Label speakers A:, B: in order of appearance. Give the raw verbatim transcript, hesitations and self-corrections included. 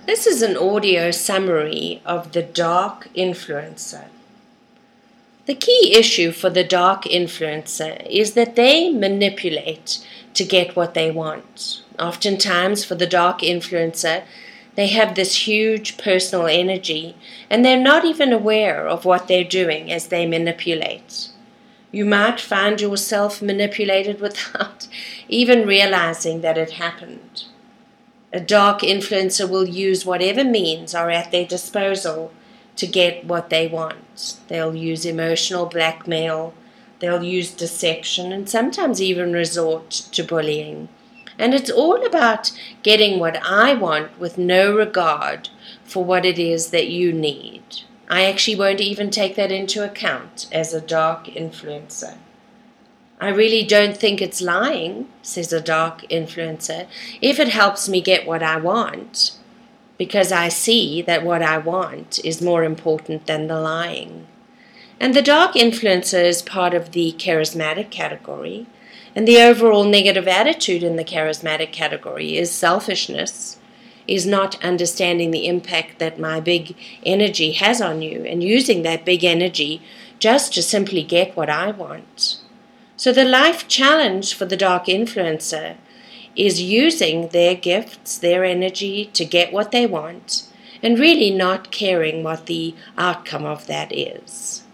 A: This is an audio summary of the dark influencer. The key issue for the dark influencer is that they manipulate to get what they want. Oftentimes, for the dark influencer, they have this huge personal energy and they're not even aware of what they're doing as they manipulate. You might find yourself manipulated without even realizing that it happened. A dark influencer will use whatever means are at their disposal to get what they want. They'll use emotional blackmail, they'll use deception, and sometimes even resort to bullying. And it's all about getting what I want with no regard for what it is that you need. I actually won't even take that into account as a dark influencer. I really don't think it's lying, says a dark influencer, if it helps me get what I want, because I see that what I want is more important than the lying. And the dark influencer is part of the charismatic category, and the overall negative attitude in the charismatic category is selfishness, is not understanding the impact that my big energy has on you and using that big energy just to simply get what I want. So the life challenge for the dark influencer is using their gifts, their energy to get what they want, and really not caring what the outcome of that is.